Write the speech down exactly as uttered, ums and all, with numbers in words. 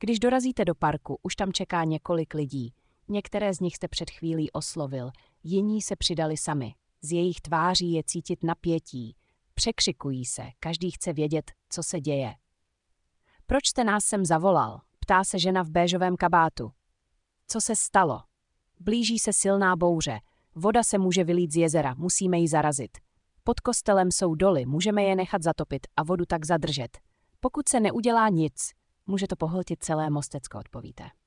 Když dorazíte do parku, už tam čeká několik lidí. Některé z nich jste před chvílí oslovil, jiní se přidali sami. Z jejich tváří je cítit napětí. Překřikují se, každý chce vědět, co se děje. Proč jste nás sem zavolal? Ptá se žena v béžovém kabátu. Co se stalo? Blíží se silná bouře. Voda se může vylít z jezera, musíme ji zarazit. Pod kostelem jsou doly, můžeme je nechat zatopit a vodu tak zadržet. Pokud se neudělá nic, může to pohltit celé Mostecko, odpovíte.